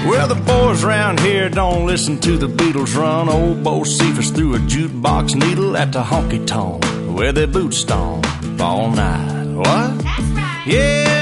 Well, the boys round here don't listen to the Beatles run. Old Bo Cephas threw a jukebox needle at the honky-tonk where their boots stomp all night. What? That's right. Yeah,